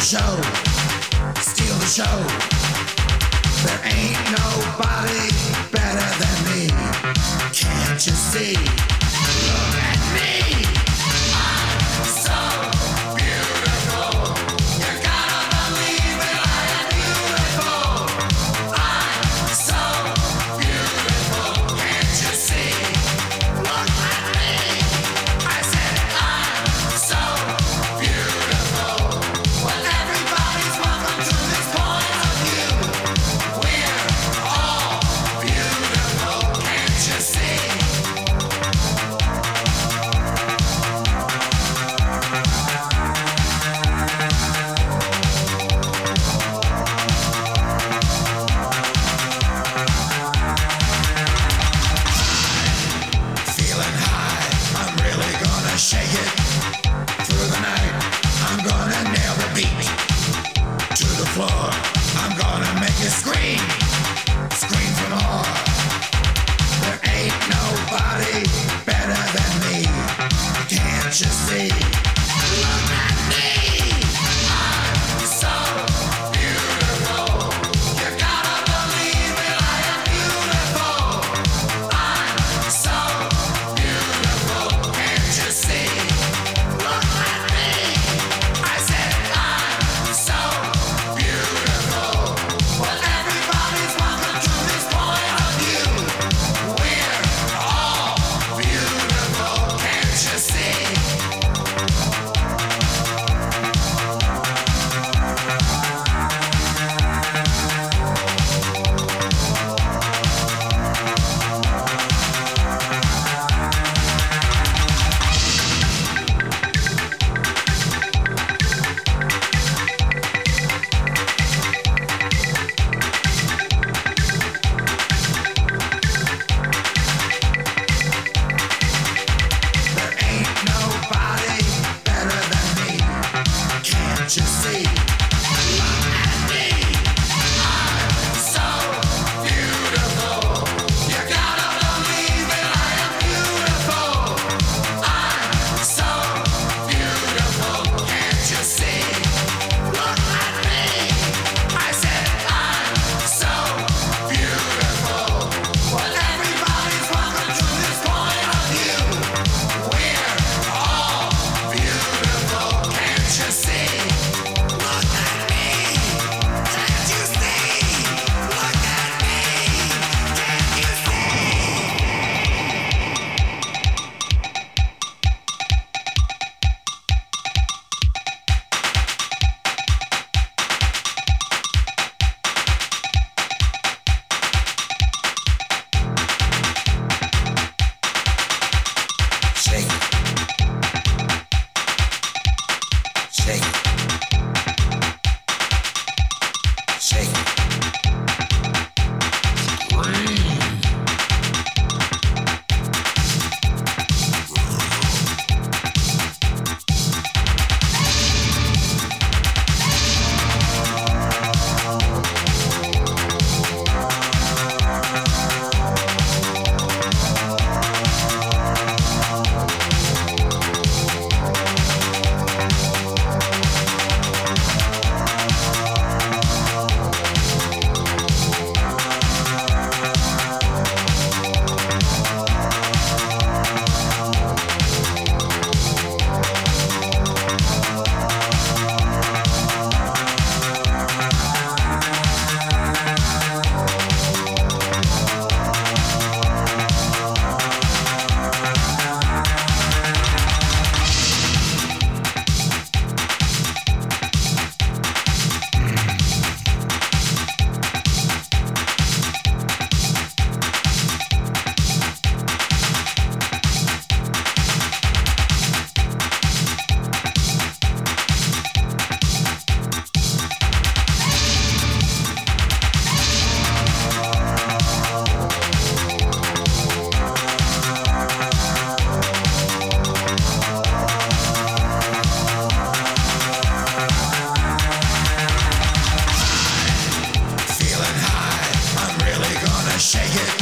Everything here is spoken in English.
show, steal the show. There ain't nobody better than me. Can't you see? Look at me. I'm so beautiful. You gotta believe it, I am beautiful. I'm so beautiful. Can't you see? Look at me. I said I'm so beautiful. Well, everybody's welcome to this point of view. We're all beautiful. Can't you see? Feeling high, I'm really gonna shake it. Through the night, I'm gonna nail the beat. To the floor, I'm gonna make you scream. Scream for more. There ain't nobody better than me. Can't you see? Look at me. I'm so beautiful. You gotta believe it, I am beautiful. I'm so beautiful. Can't you see? Look at me. I said I'm so beautiful. Well, everybody's welcome to this point of view. We're all beautiful. Can't you see? There ain't nobody better than me. Can't you see? Look at me. I'm so beautiful. You gotta believe it, I am beautiful. I'm so beautiful. Can't you see? Look at me. I said I'm so beautiful. Well, everybody's welcome to this point of view. We're all beautiful. Can't you see? Look at me. Can't you see? Look at me. Can't you see? Shake it. Shake it. Shake it. Feeling high, I'm really gonna shake it.